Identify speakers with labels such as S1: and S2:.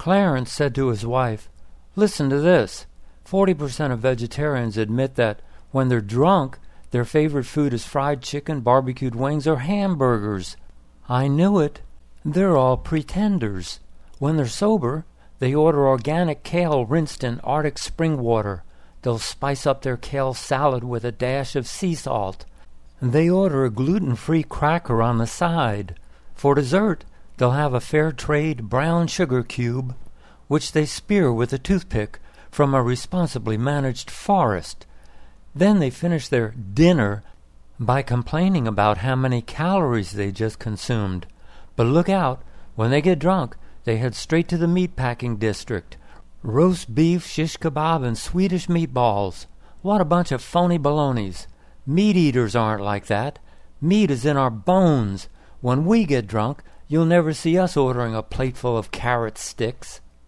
S1: Clarence said to his wife, "Listen to this. 40% of vegetarians admit that when they're drunk, their favorite food is fried chicken, barbecued wings, or hamburgers. I knew it. They're all pretenders. When they're sober, they order organic kale rinsed in Arctic spring water. They'll spice up their kale salad with a dash of sea salt. They order a gluten-free cracker on the side. For dessert, they'll have a fair trade brown sugar cube, which they spear with a toothpick from a responsibly managed forest. Then they finish their dinner by complaining about how many calories they just consumed. But look out, when they get drunk, they head straight to the meatpacking district. Roast beef, shish kebab, and Swedish meatballs. What a bunch of phony balonies. Meat eaters aren't like that. Meat is in our bones. When we get drunk, you'll never see us ordering a plateful of carrot sticks."